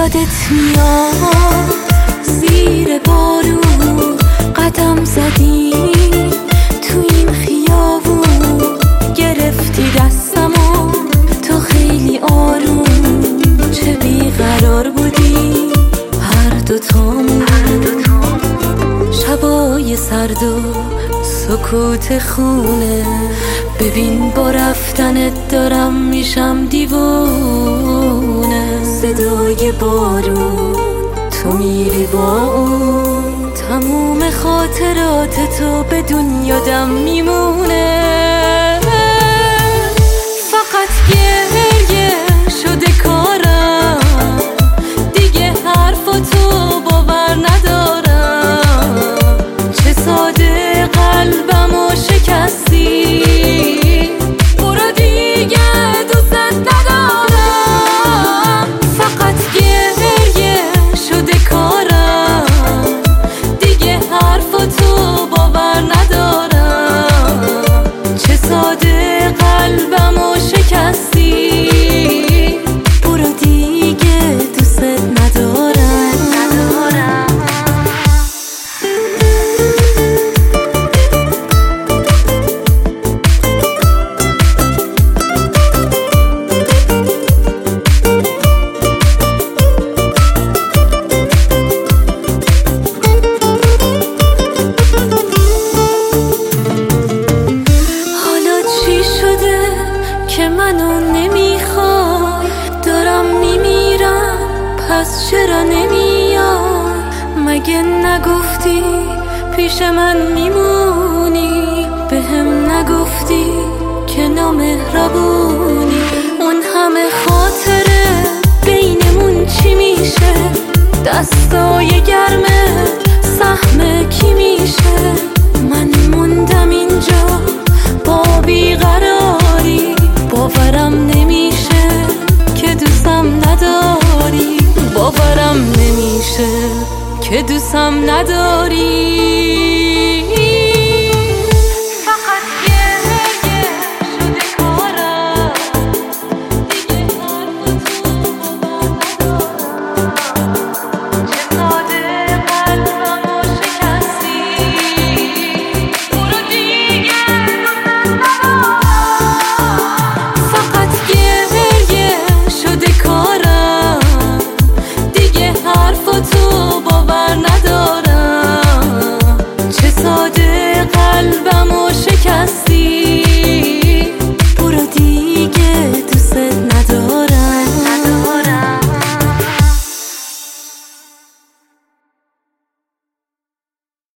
یادت میاد زیر بارون قدم زدیم تو این خیابون، گرفتی دستمو تو خیلی آروم، چه بیقرار بودی هر دوتامون. شبای سرد و سکوت خونه، ببین با رفتنت دارم میشم دیوونه. صدای بارون تو میری با اون، تموم خاطرات تو به دنیادم میمونه. فقط گریه شده کارم، دیگه حرفاتو باور ندارم. چه ساده قلبمو شکستی، برو دیگه دوست ندارم. فقط گریه شده کارم، دیگه حرفاتو باور ندارم. چه ساده قلبمو شکستی، برو دیگه دوست ندارم. که منو نمیخوای، دارم میمیرم پس چرا نمیای؟ مگه نگفتی پیش من میمونی؟ بهم نگفتی که نامهربونی؟ اون همه خاطره بینمون چی میشه؟ دستای گرمه سهم کی میشه؟ من موندم اینجا با بیقرار،